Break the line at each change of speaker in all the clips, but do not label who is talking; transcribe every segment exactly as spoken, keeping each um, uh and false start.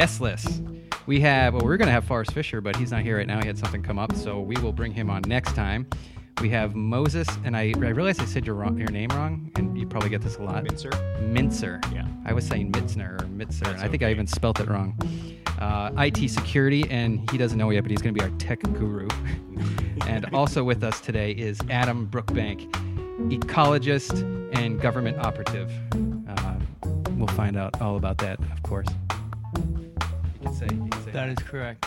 guest list. We have, well, we're going to have Forrest Fisher, but he's not here right now. He had something come up, so we will bring him on next time. We have Moses, and I, I realized I said your, wrong, your name wrong, and you probably get this a lot.
Mincer?
Mincer.
Yeah.
I was saying Mitzner or Mitzer, and I think
okay.
I even spelt it wrong. Uh, I T security, and he doesn't know yet, but he's going to be our tech guru. And also with us today is Adam Brookbank, ecologist and government operative. Uh, we'll find out all about that, of course. You can say, you can say
That is correct.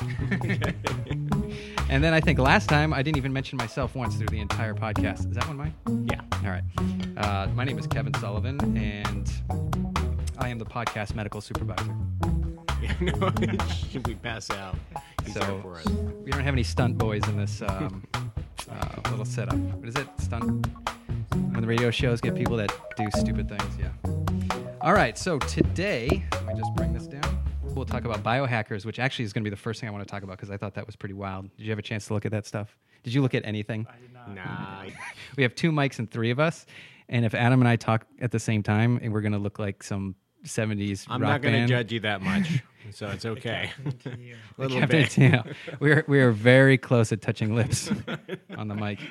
And then I think last time I didn't even mention myself once through the entire podcast. Is that one mine?
Yeah.
All right. Uh, my name is Kevin Sullivan, and I am the podcast medical supervisor.
Yeah, no, should we pass out? He's
So
there for us.
we don't have any stunt boys in this um, uh, little setup. What is it? Stunt? When the radio shows get people that do stupid things, yeah. All right, so today, let me just bring this down. We'll talk about biohackers, which actually is going to be the first thing I want to talk about because I thought that was pretty wild. Did you have a chance to look at that stuff? Did you look at anything?
I did not.
Nah.
We have two mics and three of us, and if Adam and I talk at the same time, we're going to look like some seventies
I'm
rock
not going to
band.
judge you that much, so it's okay. A little
Captain
bit.
Tino. We're we are very close at touching lips on the mic.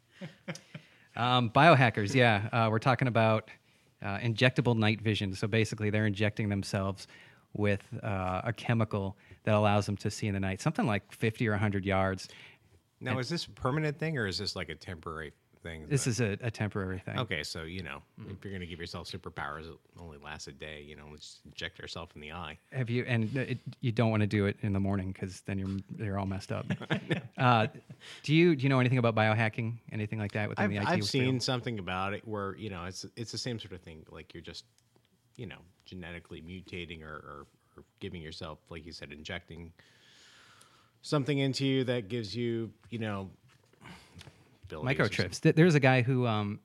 Um, biohackers, yeah. Uh, we're talking about uh, injectable night vision. So basically, they're injecting themselves with uh, a chemical that allows them to see in the night, something like fifty or one hundred yards.
Now, is this a permanent thing or is this like a temporary thing?
This is a, a temporary thing.
Okay, so, you know, if you're going to give yourself superpowers that only last a day, you know, let's inject yourself in the eye.
Have you? And it, you don't want to do it in the morning because then you're you're all messed up. uh, do you do you know anything about biohacking? Anything like that within
I've,
the I T
I've
field?
seen something about it where, you know, it's it's the same sort of thing. Like you're just, you know, genetically mutating or, or, or giving yourself, like you said, injecting something into you that gives you, you know, abilities or
microchips. Th- There's a guy who um,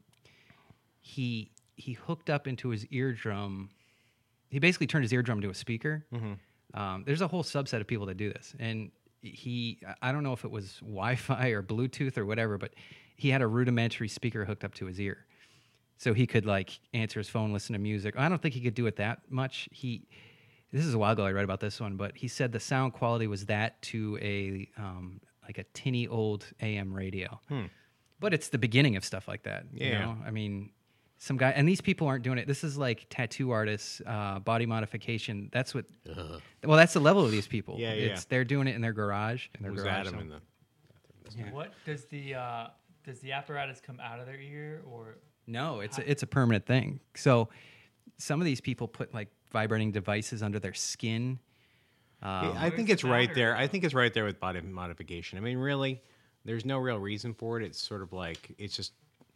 he he hooked up into his eardrum. He basically turned his eardrum to a speaker.
Mm-hmm.
Um, there's a whole subset of people that do this, and he I don't know if it was Wi-Fi or Bluetooth or whatever, but he had a rudimentary speaker hooked up to his ear, so he could like answer his phone, listen to music. I don't think he could do it that much. He this is a while ago I read about this one, but he said the sound quality was that to a um, like a tinny old A M radio.
Hmm.
But it's the beginning of stuff like that. You
Yeah.
know? I mean, some guy, and these people aren't doing it. This is like tattoo artists, uh, body modification. That's what,
Ugh.
well, that's the level of these people.
Yeah, yeah.
It's, they're doing it in their garage. In their
Who's
garage.
Adam
so-
in the
Yeah.
What does the uh, does the apparatus come out of their ear or?
No, it's a, it's a permanent thing. So some of these people put like vibrating devices under their skin. Um,
I think
Where's
it's
the
right
battery,
there. I
though?
think it's right there with body modification. I mean, really, there's no real reason for it. It's sort of like it's just,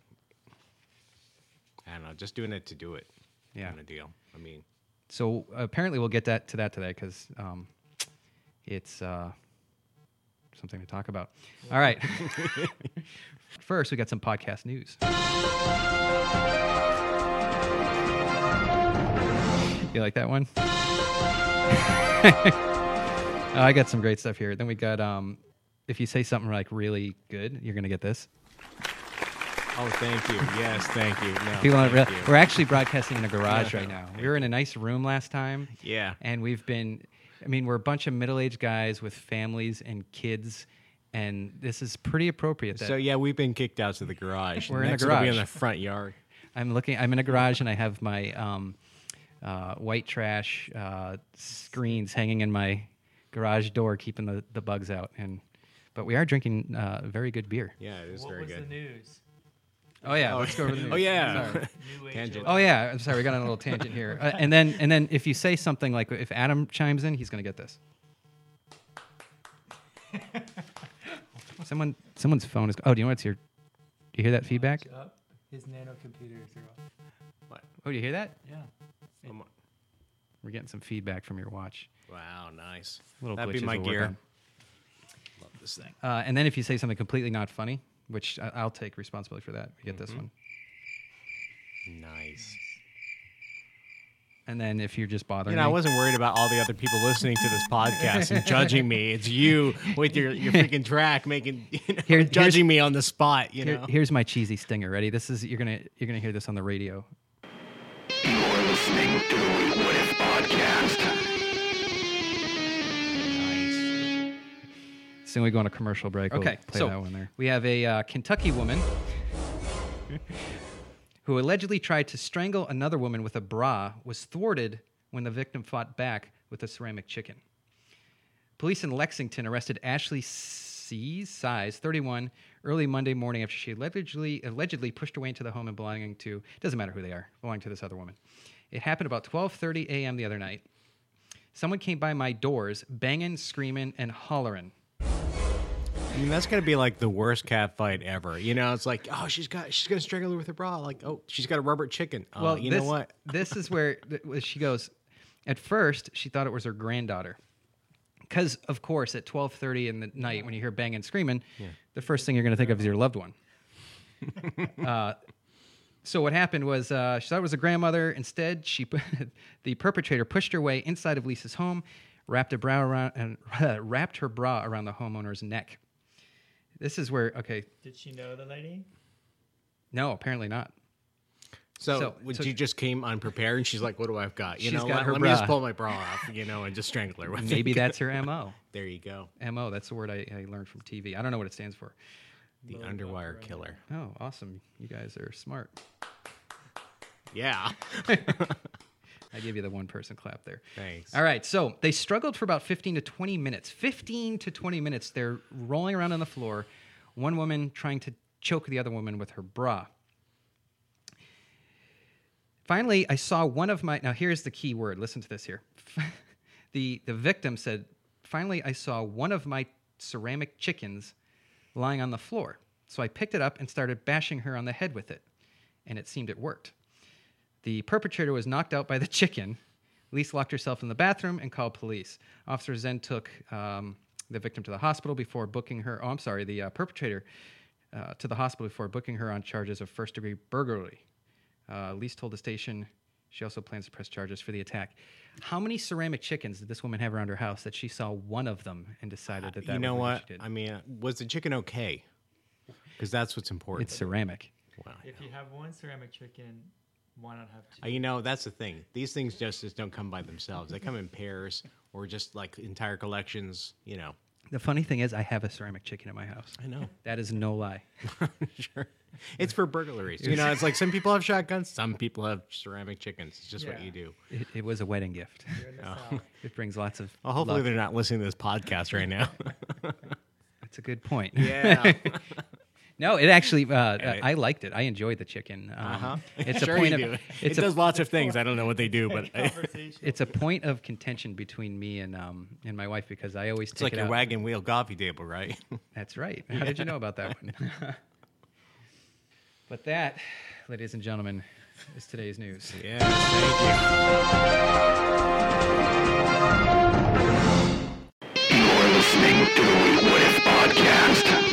I don't know, just doing it to do it.
Yeah.
Kind of deal. I mean,
So apparently we'll get that to that today because um, it's uh, something to talk about. All right. First, we got some podcast news. You like that one? Oh, I got some great stuff here. Then we got, um, if you say something like really good, you're going to get this.
oh, thank you. Yes, thank you. No,
People aren't real.
thank you.
We're actually broadcasting in a garage right now. We were in a nice room last time.
Yeah.
And we've been, I mean, we're a bunch of middle-aged guys with families and kids, and this is pretty appropriate. That
So yeah, we've been kicked out to the garage.
We're in the
Next it'll be in
garage.
the front yard.
I'm looking, I'm in a garage, and I have my um, uh, white trash uh, screens hanging in my garage door, keeping the, the bugs out. And but we are drinking uh, very good beer.
Yeah, it is
What
very
was
good.
the news?
Oh yeah, let's go over the news.
Oh yeah.
Sorry.
New age
Tangent.
oil.
Oh yeah, I'm sorry, we got on a little tangent here. Uh, and then and then if you say something like if Adam chimes in, he's gonna get this. Someone someone's phone is. Oh, do you know what's here? Do you hear that feedback?
Up. His nano computers are off.
What?
Oh, do you hear that?
Yeah.
Come on.
We're getting some feedback from your watch.
Wow, nice.
Little
That'd be
glitches
my
we'll work
gear.
on.
Love this thing.
Uh, and then if you say something completely not funny, which I- I'll take responsibility for that, we get this one.
Nice.
And then if you're just bothering
You know, I
me,
wasn't worried about all the other people listening to this podcast and judging me. It's you with your, your freaking track making you know,
Here-
judging me on the spot. You
here-
know.
here's my cheesy stinger. Ready? This is you're gonna you're gonna hear this on the radio.
You're listening to the What If Podcast.
thing we go on a commercial break. We'll
Okay,
play
so-
that one there. We have a uh, Kentucky woman who allegedly tried to strangle another woman with a bra, was thwarted when the victim fought back with a ceramic chicken. Police in Lexington arrested Ashley C. Size, thirty-one, early Monday morning after she allegedly allegedly pushed her way into the home and belonging to, doesn't matter who they are, belonging to this other woman. It happened about twelve thirty a.m. the other night. Someone came by my doors, banging, screaming, and hollering.
I mean, that's gonna be like the worst cat fight ever. You know, it's like, oh, she's got, she's gonna strangle her with her bra. Like, oh, she's got a rubber chicken. Uh,
Well,
you
this,
know what?
this is where th- she goes. At first, she thought it was her granddaughter, because of course, at twelve thirty in the night, when you hear banging, screaming, the first thing you're going to think of is your loved one. uh, so what happened was uh, she thought it was a grandmother. Instead, she the perpetrator pushed her way inside of Lisa's home, wrapped a bra around and wrapped her bra around the homeowner's neck. This is where okay,
Did she know the lady?
no, apparently not.
So,
So-
would
so-
you just came unprepared and she's like, what do I've got? You
She's
know,
got
let,
her
let me just
bra.
pull my bra off, you know, and just strangle her with it.
Maybe that's her M O.
There you go.
M O, that's the word I, I learned from T V. I don't know what it stands for.
The
Low
underwire
blood
killer.
Oh, awesome. You guys are smart.
Yeah.
I give you the one person clap there.
Thanks.
All right, so they struggled for about fifteen to twenty minutes. fifteen to twenty minutes. They're rolling around on the floor, one woman trying to choke the other woman with her bra. Finally, I saw one of my. Now, here's the key word. Listen to this here. the, the victim said, finally, I saw one of my ceramic chickens lying on the floor. So I picked it up and started bashing her on the head with it. And it seemed it worked. The perpetrator was knocked out by the chicken. Lisa locked herself in the bathroom and called police. Officers then took um, the victim to the hospital before booking her. Oh, I'm sorry, the uh, perpetrator uh, to the hospital before booking her on charges of first-degree burglary. Uh, Lisa told the station she also plans to press charges for the attack. How many ceramic chickens did this woman have around her house that she saw one of them and decided that that
You
was
know
the one
what?
she did?
I mean, was the chicken okay? Because that's what's important.
It's ceramic.
Wow.
If you have one ceramic chicken, why not have two?
Uh, You know, that's the thing. These things just, just don't come by themselves. They come in pairs or just like entire collections, you know.
The funny thing is, I have a ceramic chicken in my house.
I know.
That is no lie.
Sure. It's for burglaries. You know, it's like some people have shotguns, some people have ceramic chickens. It's just what
Yeah.
you do.
It, it was a wedding gift.
You're in the South.
It brings lots of.
Well, hopefully
luck.
they're not listening to this podcast right now.
That's a good point.
Yeah.
No, it actually. Uh,
Right.
I liked it. I enjoyed the chicken. Um,
Uh-huh.
It's
sure
a point
you
of.
do. It
It's a,
does lots of things. I don't know what they do, but it's
Conversation.
it's a point of contention between me and um and my wife because I always take
like
it
your
out.
wagon wheel coffee table, right?
That's right. How did you know about that one? But that, ladies and gentlemen, is today's news.
Yeah. Thank you.
You're listening to the We What If podcast.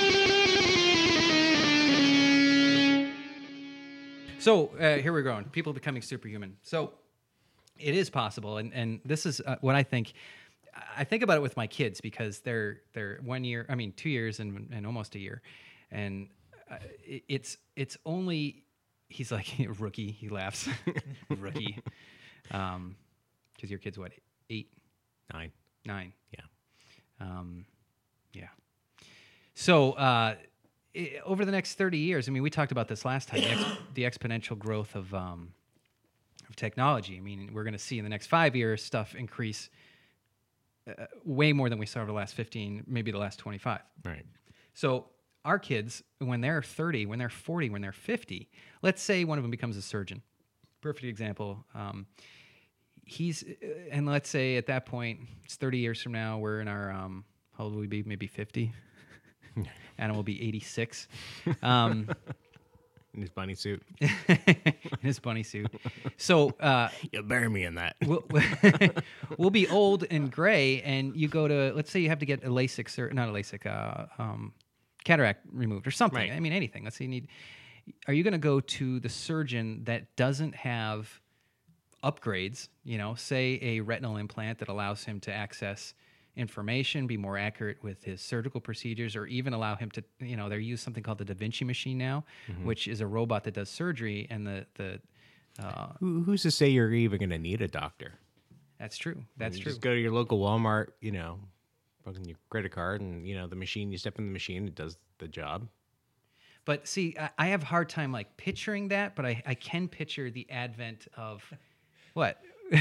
So uh, here we're going. People becoming superhuman. So it is possible, and and this is uh, what I think. I think about it with my kids because they're they're one year. I mean, two years and and almost a year, and uh, it, it's it's only he's like rookie. He laughs, rookie, um, because your kid's what eight,
Nine.
nine.
Yeah.
Um, yeah. So uh, i over the next thirty years, I mean, we talked about this last time, the, ex the exponential growth of, um, of technology. I mean, we're going to see in the next five years stuff increase uh, way more than we saw over the last fifteen, maybe the last twenty-five.
Right.
So our kids, when they're thirty, when they're forty, when they're fifty, let's say one of them becomes a surgeon. Perfect example. Um, he's, uh, and let's say at that point, it's thirty years from now, we're in our, um, how old will we be? Maybe fifty. Adam will be eighty-six. Um,
In his bunny suit.
in his bunny suit. So uh,
You'll bury me in that.
we'll, we'll be old and gray, and you go to, let's say you have to get a LASIK, or not a LASIK, uh, um, cataract removed or something.
Right.
I mean, anything. Let's say you need, are you going to go to the surgeon that doesn't have upgrades, you know, say a retinal implant that allows him to access information, be more accurate with his surgical procedures, or even allow him to, you know, they use something called the Da Vinci machine now,
Mm-hmm.
which is a robot that does surgery, and the the uh,
Who, who's to say you're even going to need a doctor?
that's true. That's
You
true.
Just go to your local Walmart, you know, plug in your credit card, and you know the machine. You step in the machine, it does the job.
But see, I, I have a hard time like picturing that, but I, I can picture the advent of what?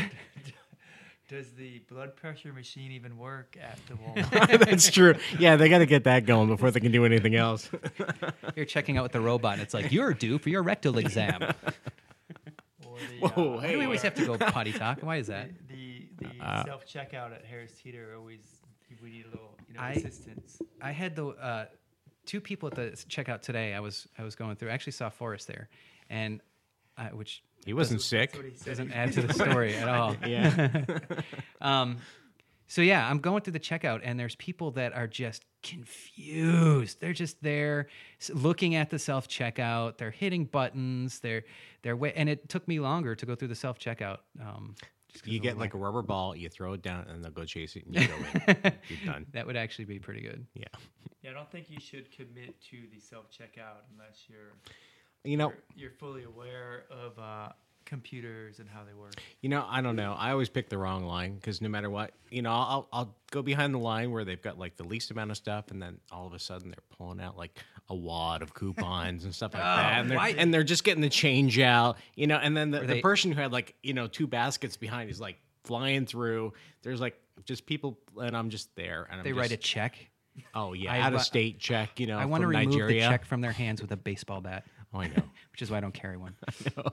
Does the blood pressure machine even work at the Walmart?
That's true. Yeah, they got to get that going before they can do anything else.
You're checking out with the robot, and it's like, you're due for your rectal exam.
Or the,
Whoa,
uh,
Why do we always have to go potty talk? Why is that?
The the
Uh,
self checkout at Harris Teeter always we need a little you know
I-
assistance.
I had the uh, two people at the checkout today. I was I was going through. I actually saw Forrest there, and uh, which
He wasn't
That's
sick.
what he said.
doesn't add to the story at all.
Yeah.
Um, so yeah, I'm going through the checkout, and there's people that are just confused. They're just there s- looking at the self checkout. They're hitting buttons. They're they're wa- and it took me longer to go through the self checkout. Um, just 'cause
You
of
get
the
like a
length.
rubber ball, you throw it down, and they'll go chase it, and you go in. You're done.
That would actually be pretty good.
Yeah.
Yeah, I don't think you should commit to the self checkout unless you're
You know,
you're, you're fully aware of uh, computers and how they work.
you know, I don't know. I always pick the wrong line because no matter what, you know, I'll I'll go behind the line where they've got like the least amount of stuff, and then all of a sudden they're pulling out like a wad of coupons and stuff like that, and they're,
why-
and they're just getting the change out, you know, and then the,
Or
the
they-
person who had like you know two baskets behind is like flying through. There's like just people, and I'm just there, and I'm
They
just,
write a check.
oh yeah,
I
out
wa-
of state check, you know,
I want to
from
remove
Nigeria.
the check from their hands with a baseball bat,
Oh, I know.
which is why I don't carry one.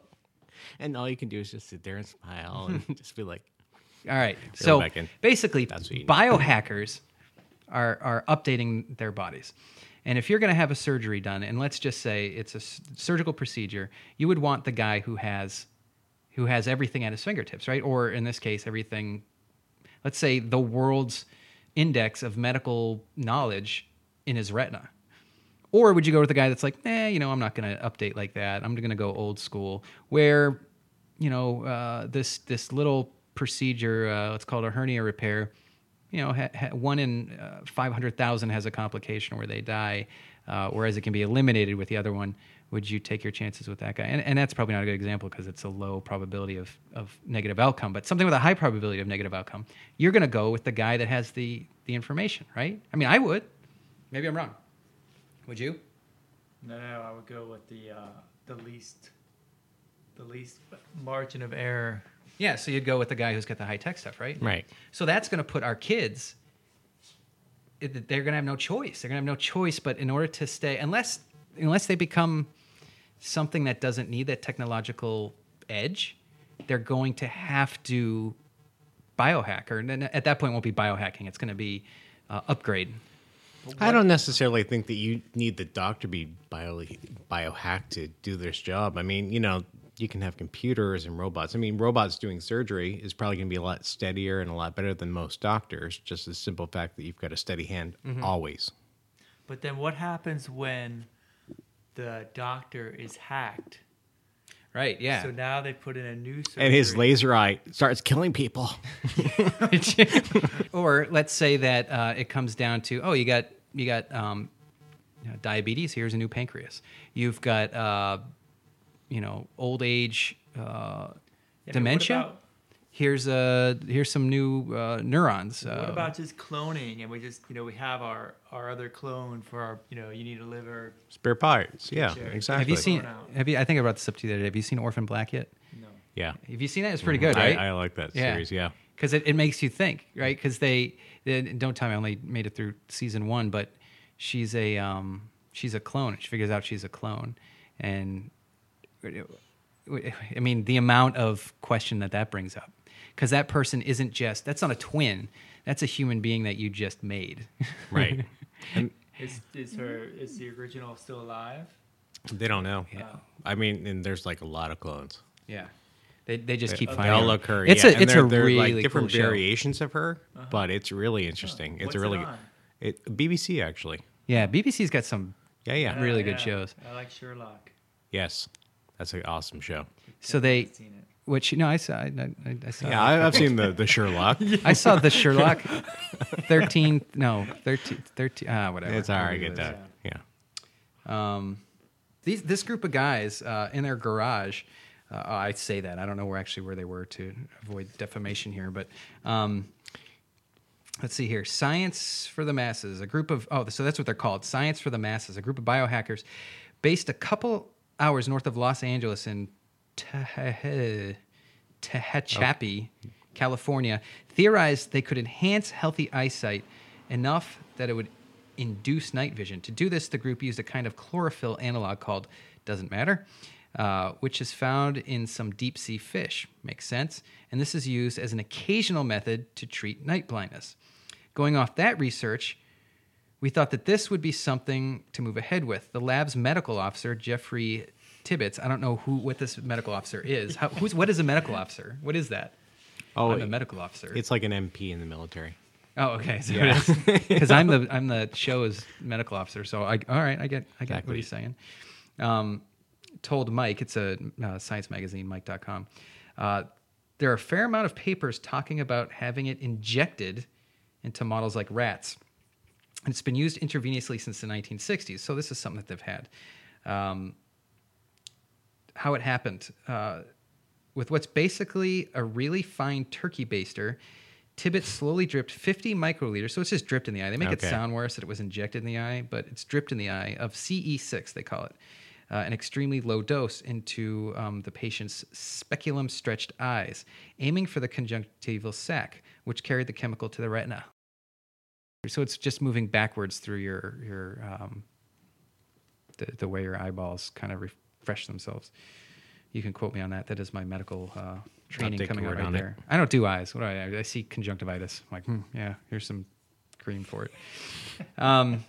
And all you can do is just sit there and smile and just be like,
All right. So
back in.
basically,
That's what you need.
biohackers are are updating their bodies. And if you're going to have a surgery done, and let's just say it's a s- surgical procedure, you would want the guy who has who has everything at his fingertips, right? Or in this case, everything. Let's say the world's index of medical knowledge in his retina. Or would you go with the guy that's like, eh, you know, I'm not going to update like that. I'm going to go old school, where, you know, uh, this this little procedure, uh, let's call it a hernia repair, you know, ha- ha- one in uh, five hundred thousand has a complication where they die, uh, whereas it can be eliminated with the other one. Would you take your chances with that guy? And, and that's probably not a good example because it's a low probability of, of negative outcome, but something with a high probability of negative outcome, you're going to go with the guy that has the, the information, right? I mean, I would. Maybe I'm wrong. Would you?
No, no, I would go with the uh, the least the least margin of error.
Yeah, so you'd go with the guy who's got the high tech stuff, right?
right.
So that's going to put our kids, it- they're going to have no choice. They're going to have no choice, but in order to stay, unless unless they become something that doesn't need that technological edge, they're going to have to biohack. Or then at that point, it won't be biohacking. It's going to be uh, upgrade.
I don't necessarily think that you need the doctor to be bio biohacked to do this job. I mean, you know, you can have computers and robots. I mean, robots doing surgery is probably going to be a lot steadier and a lot better than most doctors. Just the simple fact that you've got a steady hand always.
But then what happens when the doctor is hacked?
Right, yeah.
So now they put in a new surgery.
And his laser eye starts killing people.
Or let's say that uh, it comes down to, oh, you got you got um, you know, diabetes. Here's a new pancreas. You've got uh, you know old age uh,
Yeah, but what
dementia.
about-
Here's uh here's some new uh, neurons. Uh,
What about just cloning? And we just, you know, we have our, our other clone for our, you know, you need a liver.
Spare parts. Yeah,
Sure.
exactly.
have you seen?
Thrown out.
Have you? I think I brought this up to you the other day. Have you seen Orphan Black yet?
No.
Yeah.
Have you seen that? It's pretty good, right?
I, I like that
Yeah.
series. Yeah.
Because it, it makes you think, right? Because they, they don't tell me I only made it through season one, but she's a um, she's a clone. She figures out she's a clone, and I mean the amount of question that that brings up, because that person isn't just that's not a twin. That's a human being that you just made.
Right. And
Is, is her, is the original still alive?
they don't know.
Yeah.
I mean, and there's like a lot of clones.
Yeah, they they just keep
They
finding.
all
her.
look her.
It's
yeah.
a
and
it's
they're,
a
they're
really
like different
cool show.
variations of her, but it's really interesting. it's
What's
a really
it
good.
on?
It B B C actually.
Yeah, B B C's got some.
Yeah, yeah.
Really
Uh,
good
yeah.
shows.
I like Sherlock.
Yes, that's an awesome show.
So they,
I've seen it.
which you know, I saw. I, I, I saw.
Yeah, I, I've seen the the Sherlock.
I saw the Sherlock. Thirteen, no, thirteen, thirteen. Ah, whatever.
It's all right. I
Whatever
get
it is.
that. Yeah.
Um, these this group of guys uh, in their garage. Uh, I say that I don't know where actually where they were to avoid defamation here, but um, let's see here. Science for the Masses, a group of, oh, so that's what they're called. Science for the Masses, a group of biohackers based a couple hours north of Los Angeles in Tehachapi, Tehachapi, oh. California, theorized they could enhance healthy eyesight enough that it would induce night vision. To do this, the group used a kind of chlorophyll analog called Doesn't Matter, uh, which is found in some deep-sea fish. Makes sense. And this is used as an occasional method to treat night blindness. Going off that research, we thought that this would be something to move ahead with. The lab's medical officer, Jeffrey Tibbetts, I don't know who what this medical officer is. How, who's, what is a medical officer? What is that?
Oh,
I'm a medical officer.
It's like an M P in the military.
Oh, okay. So
Yeah.
because I'm the I'm the show's medical officer, so I all right, I get I get
Exactly.
what he's saying. Um, told Mike, it's a uh, science magazine, Mike dot com. Uh, there are a fair amount of papers talking about having it injected into models like rats, and it's been used intravenously since the nineteen sixties. So this is something that they've had. Um, how it happened uh, with what's basically a really fine turkey baster. Tibbet slowly dripped fifty microliters, so it's just dripped in the eye. They make
Okay.
it sound worse that it was injected in the eye, but it's dripped in the eye of C E six, they call it, uh, an extremely low dose into um, the patient's speculum-stretched eyes, aiming for the conjunctival sac, which carried the chemical to the retina. So it's just moving backwards through your your um, the the way your eyeballs kind of refresh themselves. You can quote me on that. That is my medical uh, training
take
coming
your
out
word
right
on it.
there. I don't do eyes. What do I? I see conjunctivitis. I'm like, hmm, yeah, here's some cream for it. Um,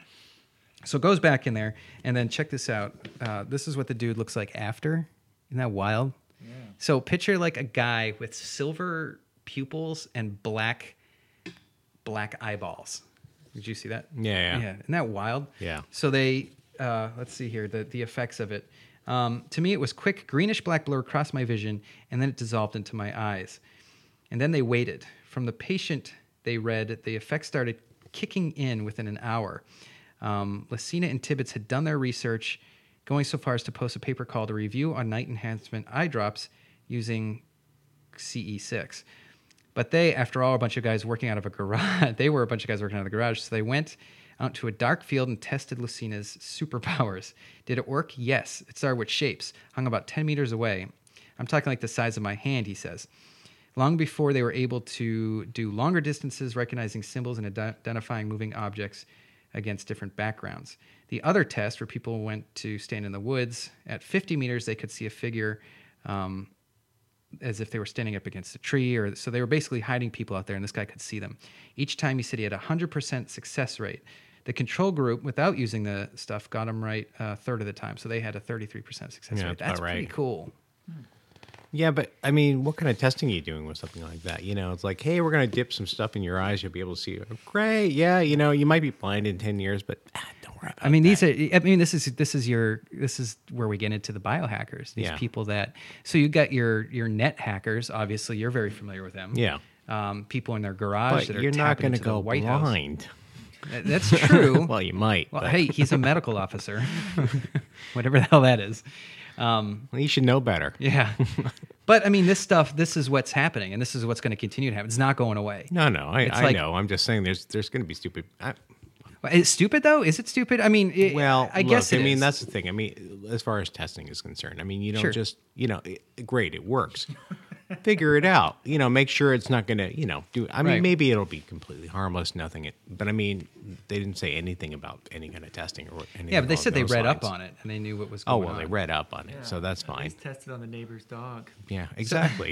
so it goes back in there, and then check this out. Uh, this is what the dude looks like after. Isn't that wild?
Yeah.
So picture like a guy with silver pupils and black black eyeballs. Did you see that?
Yeah, yeah.
Yeah. Isn't that wild?
Yeah.
So they, uh, let's see here, the, the effects of it. Um, to me, it was quick greenish black blur across my vision, and then it dissolved into my eyes. And then they waited. From the patient, they read, the effects started kicking in within an hour. Um, Lucina and Tibbetts had done their research, going so far as to post a paper called A Review on Night Enhancement Eye Drops using C E six. But they, after all, are a bunch of guys working out of a garage. They were a bunch of guys working out of the garage, so they went out to a dark field and tested Lucina's superpowers. Did it work? Yes. It started with shapes, hung about ten meters away. I'm talking like the size of my hand, he says. Long before they were able to do longer distances, recognizing symbols and ad- identifying moving objects against different backgrounds. The other test, where people went to stand in the woods, at fifty meters, they could see a figure um, as if they were standing up against a tree, or so they were basically hiding people out there, and this guy could see them. Each time he said he had a one hundred percent success rate. The control group, without using the stuff, got him right a third of the time, so they had a thirty-three percent success
Yeah,
rate.
that's
That's
about
pretty
right.
cool.
Yeah, but I mean, what kind of testing are you doing with something like that? You know, it's like, hey, we're going to dip some stuff in your eyes. You'll be able to see. Great. Yeah. You know, you might be blind in ten years, but ah, don't worry about it.
I mean, these are. I mean, this is this is your. This is where we get into the biohackers. These
Yeah.
people that. So you got your your net hackers. Obviously, you're very familiar with them.
Yeah.
Um, people in their garage
But
that are
you're not
going to
go
White House.
blind.
That- That's true.
Well, you might.
Well,
but-
hey, he's a medical officer, whatever the hell that is. Um,
Well, you should know better.
yeah, but I mean, this stuff. This is what's happening, and this is what's going to continue to happen. It's not going away.
No, no, I,
It's
I
like-
know. I'm just saying there's there's going to be stupid. I,
Is it stupid though? Is it stupid? I mean, it,
well,
I
look,
guess.
I
it
mean,
is.
that's the thing. I mean, as far as testing is concerned, I mean, you don't
Sure.
just, you know, it, great, it works. Figure it out. You know, make sure it's not going to, you know, do. I mean,
Right.
maybe it'll be completely harmless, nothing. It, but I mean, they didn't say anything about any kind of testing or anything.
Yeah, but they
along
said they
those
read up
lines.
on it and they knew what was
Oh
going
well,
on.
they read up on it, so that's
At
fine.
least tested on the neighbor's dog.
Yeah, exactly.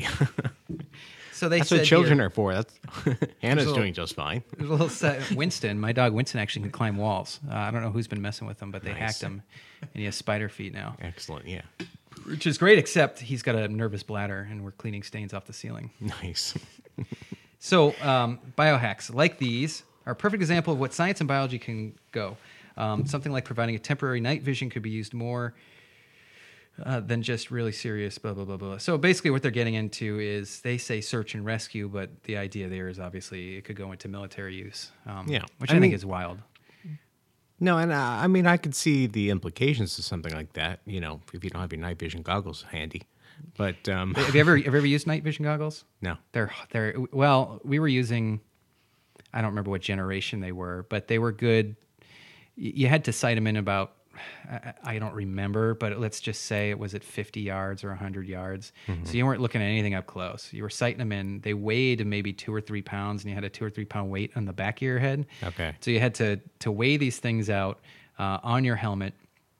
So they
That's
said
what children
here,
are for. That's Hannah's
little-
doing just fine.
there's a little set, Winston, my dog Winston, actually can climb walls. Uh, I don't know who's been messing with him, but they
Nice.
hacked him, and he has spider feet now,
Excellent. Yeah,
which is great. Except he's got a nervous bladder, and we're cleaning stains off the ceiling.
nice.
So um, biohacks like these are a perfect example of what science and biology can go. Um, something like providing a temporary night vision could be used more uh, than just really serious blah, blah, blah, blah. So basically what they're getting into is they say search and rescue, but the idea there is obviously it could go into military use, um,
Yeah.
which
I
I, think
mean-
is wild.
No, and uh, I mean, I could see the implications of something like that. You know, if you don't have your night vision goggles handy. But um,
Have you ever have you ever used night vision goggles?
no,
They're they're well, we were using. I don't remember what generation they were, but they were good. Y- You had to sight them in about, I, I don't remember, but let's just say it was at fifty yards or one hundred yards. So you weren't looking at anything up close. You were sighting them in. They weighed maybe two or three pounds, and you had a two or three pound weight on the back of your head.
Okay.
So you had to to weigh these things out uh, on your helmet.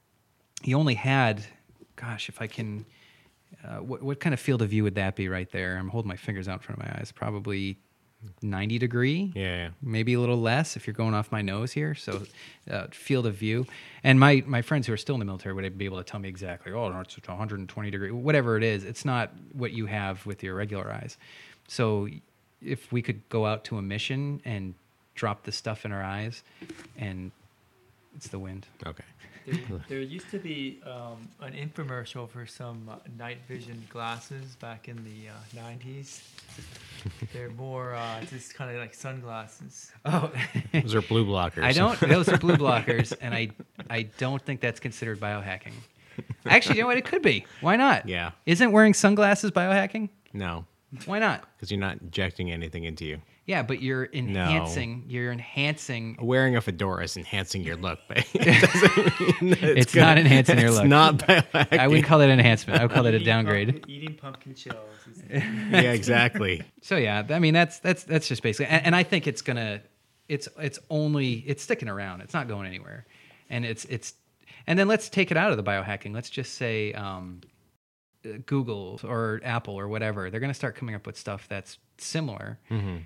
You only had, gosh, if I can, uh, what what kind of field of view would that be right there? I'm holding my fingers out in front of my eyes. Probably ninety degree.
Yeah, yeah.
Maybe a little less if you're going off my nose here. So uh, field of view. And my, my friends who are still in the military would be able to tell me exactly, oh, no, it's one hundred twenty degree, whatever it is. It's not what you have with your regular eyes. So if we could go out to a mission and drop the stuff in our eyes, and it's the wind.
Okay.
There, there used to be um, an infomercial for some uh, night vision glasses back in the uh, nineties. They're more uh, just kind of like sunglasses.
Oh,
Those are blue blockers.
I don't. Those are blue blockers, and I I don't think that's considered biohacking. Actually, you know what? It could be. Why not?
Yeah.
Isn't wearing sunglasses biohacking?
No,
Why not?
because you're not injecting anything into you.
Yeah, but you're enhancing. You're enhancing.
Wearing a fedora is enhancing your look, but it doesn't mean that it's,
It's not enhancing your
it's
look.
not biohacking.
I wouldn't call it enhancement. I would call it a
Eating
downgrade.
pump- eating pumpkin shells. Is,
Yeah, exactly.
So yeah, I mean that's that's that's just basically, and, and I think it's gonna, it's it's only it's sticking around. It's not going anywhere, and it's it's, and then let's take it out of the biohacking. Let's just say um, uh, Google or Apple or whatever. They're gonna start coming up with stuff that's similar.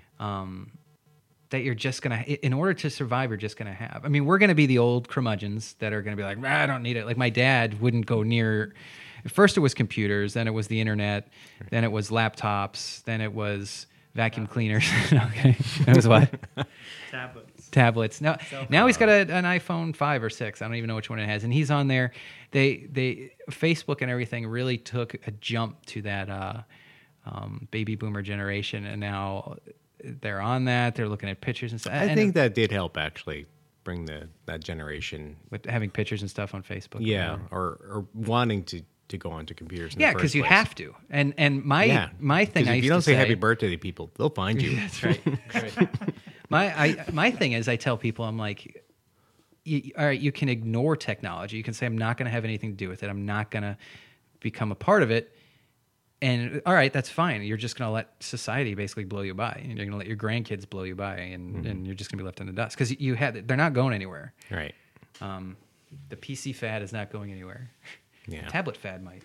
Um, that you're just gonna, in order to survive, you're just gonna have. I mean, we're gonna be the old curmudgeons that are gonna be like, "Ah, I don't need it. Like my dad wouldn't go near. At first, it was computers, then it was the internet, then it was laptops, then it was vacuum cleaners. Okay, it was what?
tablets.
Tablets. Now,
Cell
now he's got a, an iPhone five or six. I don't even know which one it has, and he's on there. They, they, Facebook and everything really took a jump to that uh, um, baby boomer generation, and now they're on that. They're looking at pictures and stuff.
I
and
think that did help actually bring the that generation.
with having pictures and stuff on Facebook. or
Yeah,
whatever.
or or wanting to to go onto computers. In
Yeah,
the
because
first
you
place.
have to. And and my
Yeah,
my thing
'Cause
I
if
used
you don't
to
say
say
happy birthday to people, they'll find you.
That's right. That's right. my I my thing is I tell people I'm like, you, all right, you can ignore technology. You can say I'm not going to have anything to do with it. I'm not going to become a part of it. And all right, that's fine. You're just going to let society basically blow you by, and you're going to let your grandkids blow you by, and,
Mm-hmm.
and you're just going to be left in the dust because you had they're not going anywhere.
Right.
Um, the P C fad is not going anywhere.
Yeah.
Tablet fad might.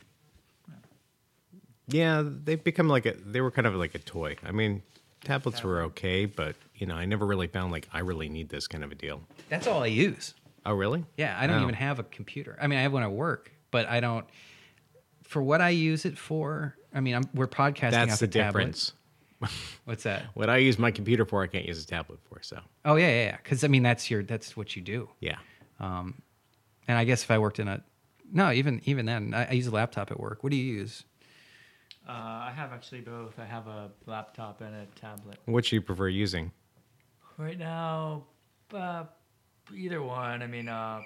Yeah, they've become like a. They were kind of like a toy. I mean, tablets were okay, but you know, I never really found like I really need this kind of a deal.
That's all I use.
Oh, really?
Yeah, I don't
Oh.
even have a computer. I mean, I have one at work, but I don't. For what I use it for, I mean, I'm, we're podcasting
That's
off
the
a tablet.
difference.
What's that?
What I use my computer for, I can't use a tablet for. So
Oh yeah, yeah, yeah. Because I mean, that's your that's what you do.
yeah.
Um, and I guess if I worked in a, no, even even then, I, I use a laptop at work. What do you use?
Uh, I have actually both. I have a laptop and a tablet.
What do you prefer using?
Right now, uh, either one. I mean, uh,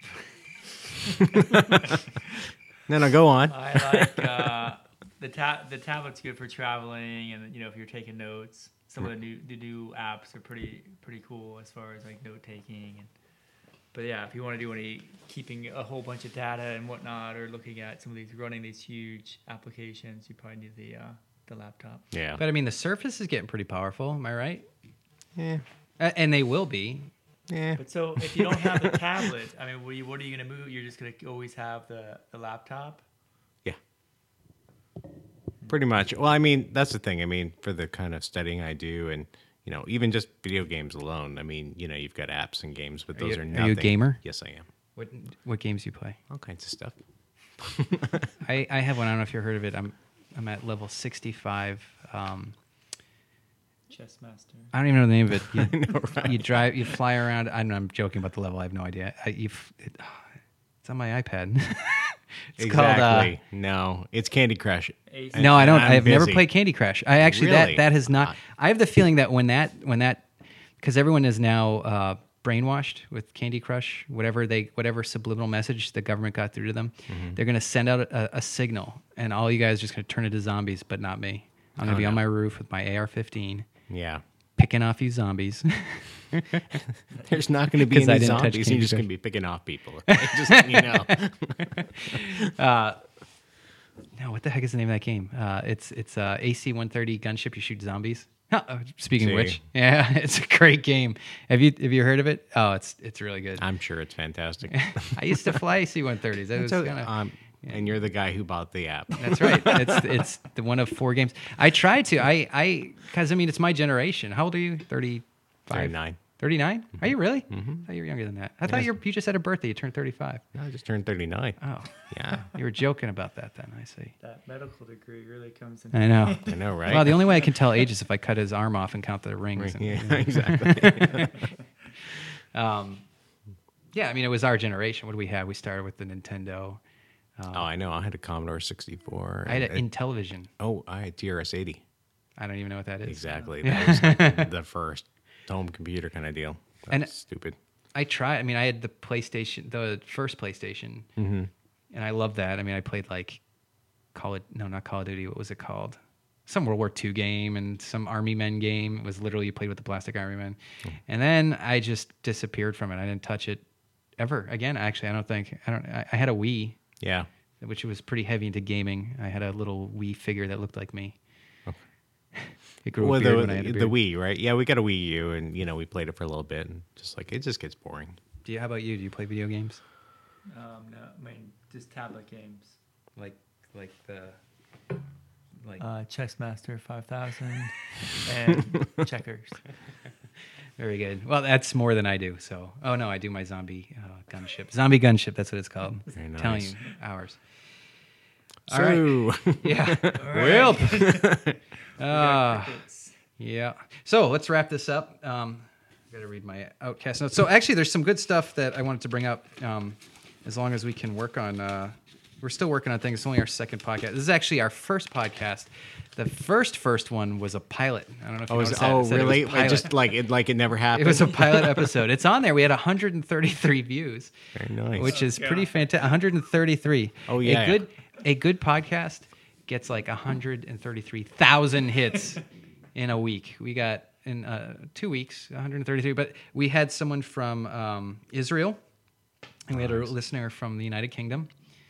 No, no, go on.
I like uh, the ta- the tablet's good for traveling, and you know if you're taking notes. Some of the new the new apps are pretty pretty cool as far as like note taking. And but yeah, if you want to do any keeping a whole bunch of data and whatnot, or looking at some of these running these huge applications, you probably need the uh, the laptop.
Yeah.
But I mean, the Surface is getting pretty powerful. Am I right?
Yeah.
A- and they will be.
Yeah.
But so if you don't have the tablet, I mean, what are you, what are you going to move? You're just going to always have the, the laptop?
Yeah. Pretty much. Well, I mean, that's the thing. I mean, for the kind of studying I do, and you know, even just video games alone. I mean, you know, you've got apps and games, but
Are
those
you-
are
are
nothing.
you a gamer?
Yes, I am.
What what games do you play?
All kinds of stuff.
I, I have one. I don't know if you've heard of it. I'm I'm at level sixty-five. Um,
Chess Master.
I don't even know the name of it. You,
know, right?
you drive, you fly around. I know I'm joking about the level. I have no idea. I, you, f- it, it's on my iPad. it's
exactly.
called. Uh,
no, it's Candy Crush.
Ace.
And-
no, I don't.
and I'm
I have never
busy.
played Candy Crush. I actually
Really?
that that has not.
Ah.
I have the feeling that when that when that because everyone is now uh, brainwashed with Candy Crush. Whatever they whatever subliminal message the government got through to them,
Mm-hmm.
they're going to send out a, a signal, and all you guys are just going to turn into zombies, but not me. I'm going to
Oh,
be on
no.
my roof with my A R fifteen.
Yeah.
picking off you zombies.
There's not going to be
'Cause I
any
didn't touch
zombies. You're
Candy
just
Crush.
going to be picking off people. Okay? Just letting you know.
uh, no, what the heck is the name of that game? Uh, it's it's uh, A C one thirty gunship. You shoot zombies. Huh, uh, speaking
Gee.
of which, yeah, it's a great game. Have you have you heard of it? Oh, it's it's really good.
I'm sure it's fantastic.
I used to fly A C one thirties. It was
So,
kinda,
um, And you're the guy who bought the app.
That's right. It's it's the one of four games. I tried to. I I because I mean it's my generation. How old are you? thirty-five
thirty-nine.
thirty-nine? Are you really?
Mm-hmm.
I thought you were younger than that. I thought you you just had a birthday. You turned thirty-five.
No, I just turned thirty-nine.
Oh,
Yeah,
you were joking about that then. I see.
That medical degree really comes in.
I know.
I know, right?
Well, the only way I can tell age is if I cut his arm off and count the rings. and-
yeah, exactly.
um, yeah, I mean, it was our generation. What do we have? We started with the Nintendo. Um,
Oh, I know. I had a Commodore sixty-four.
I had
and-
an Intellivision.
oh, I had T R S eighty.
I don't even know what that is.
Exactly. That was like the first home computer kind of deal. That
And-
was stupid.
I tried. I mean, I had the PlayStation, the first PlayStation,
Mm-hmm.
and I loved that. I mean, I played like Call it no, not Call of Duty. What was it called? Some World War Two game and some Army Men game. It was literally you played with the plastic Army Men, and then I just disappeared from it. I didn't touch it ever again. Actually, I don't think I don't. I, I had a Wii,
Yeah.
which was pretty heavy into gaming. I had a little Wii figure that looked like me. It grew
Well,
a beard
the,
when I had a
the
beard.
Wii, right? Yeah, we got a Wii U, and you know we played it for a little bit, and just like it just gets boring.
Do you? How about you? Do you play video games?
Um, no, I mean just tablet games.
Like like the like
Uh, Chessmaster five thousand and checkers.
very good. Well, that's more than I do. So, oh no, I do my zombie uh, gunship. Zombie gunship. That's what it's called.
Very
I'm telling
nice.
you, hours. All right.
So,
Yeah.
Well.
Uh, yeah. So let's wrap this up. Um, I gotta read my Outcast notes. So actually, there's some good stuff that I wanted to bring up. Um, as long as we can work on, uh, we're still working on things. It's only our second podcast. This is actually our first podcast. The first first one was a pilot. I don't know if you
oh, is,
noticed that.
oh
It said it was
really? Like,
pilot.
just like it, like it never happened.
It was a pilot episode. It's on there. We had one hundred thirty-three views,
Very nice.
which is
Oh,
pretty
God.
fantastic. one hundred thirty-three.
Oh, yeah.
A good a good podcast gets like one hundred thirty-three thousand hits in a week. We got in uh, two weeks one hundred thirty-three, but we had someone from um, Israel, and we had a listener from the United Kingdom.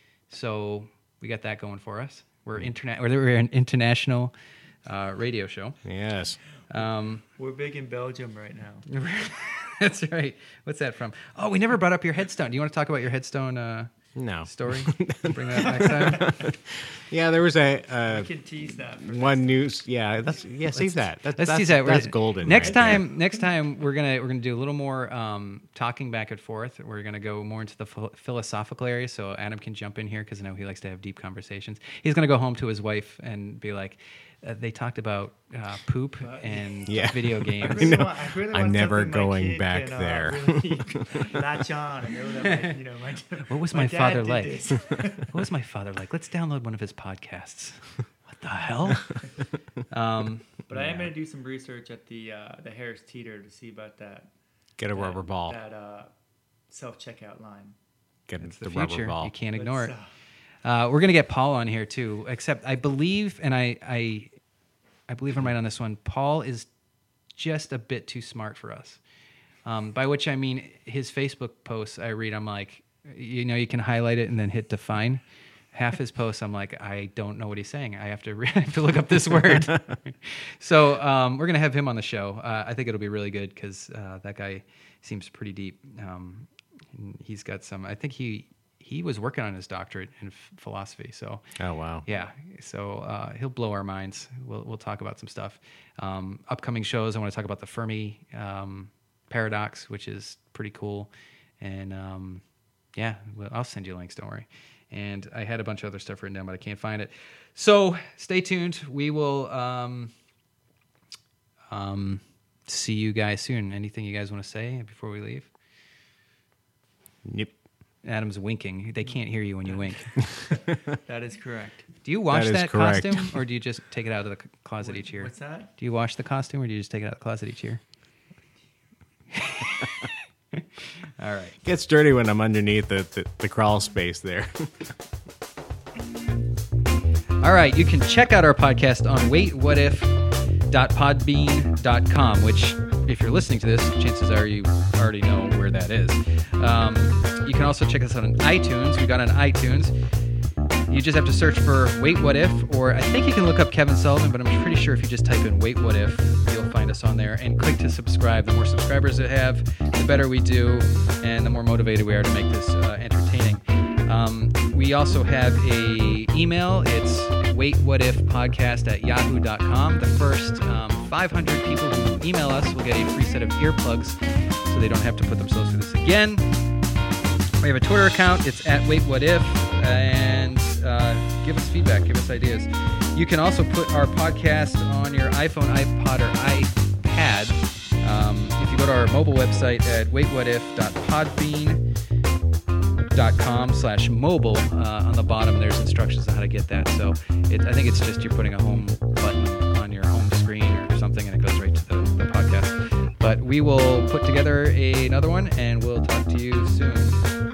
So we got that going for us. We're internet. We're an international uh, radio show.
Yes.
Um,
We're big in Belgium right now.
That's right. What's that from? Oh, we never brought up your headstone. Do you want to talk about your headstone uh,
No.
story? Bring that up next time.
Yeah, there was a uh,
We can tease that. For
one news. Yeah, that's yeah. Save that. That's
Let's
that's,
tease that. We're-
that's golden.
Next
right there.
time, next time we're gonna we're gonna do a little more um, talking back and forth. We're gonna go more into the ph- philosophical area, so Adam can jump in here because I know he likes to have deep conversations. He's gonna go home to his wife and be like, uh, "They talked about uh, poop and
Yeah.
video
I
really
really
know.
want, I really
I'm
want
never
something my
going
kid
back
can, uh,
there.
really latch on and know that, my, you know, my,
What was my,
dad
father
did
like?
this.
What was my father like? Let's download one of his podcasts. What the hell? um,
But I am going to do some research at the uh, the Harris Teeter to see about that.
Get a
that,
rubber ball.
That uh, self checkout line.
Get
it's
the,
the
rubber
future.
ball.
You can't ignore it.
Let's, uh,
Uh, we're gonna get Paul on here too. Except I believe, and I, I, I believe I'm right on this one. Paul is just a bit too smart for us. Um, by which I mean his Facebook posts. I read. I'm like, you know, you can highlight it and then hit define. Half his posts, I'm like, I don't know what he's saying. I have to re- I have to look up this word. So um, we're gonna have him on the show. Uh, I think it'll be really good because uh, that guy seems pretty deep. Um, and he's got some. I think he. He was working on his doctorate in f- philosophy, so
Oh wow.
yeah, so uh, he'll blow our minds. We'll we'll talk about some stuff. Um, upcoming shows, I want to talk about the Fermi um, paradox, which is pretty cool, and um, yeah, well, I'll send you links. Don't worry. And I had a bunch of other stuff written down, but I can't find it. So stay tuned. We will um, um, see you guys soon. Anything you guys want to say before we leave?
Yep.
Adam's winking. They can't hear you when you wink.
that is correct.
Do you wash
That is
that,
correct.
costume, or do you just take it out of the c- closet each year?
What's that?
Do you wash the costume, or do you just take it out of the closet each year? All right.
Gets dirty when I'm underneath the, the, the crawl space there.
All right. You can check out our podcast on wait what if podbean dot com, which, if you're listening to this, chances are you already know where that is. Um, you can also check us out on iTunes. We got on iTunes. You just have to search for Wait What If, or I think you can look up Kevin Sullivan, but I'm pretty sure if you just type in Wait What If, you'll find us on there. And click to subscribe. The more subscribers it have, the better we do, and the more motivated we are to make this uh, entertaining. Um, we also have a email. It's waitwhatifpodcast at yahoo dot com. The first um, five hundred people who email us will get a free set of earplugs, so they don't have to put themselves through this again. We have a Twitter account. It's at waitwhatif, and uh, give us feedback, give us ideas. You can also put our podcast on your iPhone, iPod, or iPad. Um, if you go to our mobile website at waitwhatif dot podbean dot com slash mobile, uh, on the bottom there's instructions on how to get that. So it, I think it's just you're putting a home button on your home screen or something, and it goes right to the, the podcast. But we will put together a, another one, and we'll talk to you soon.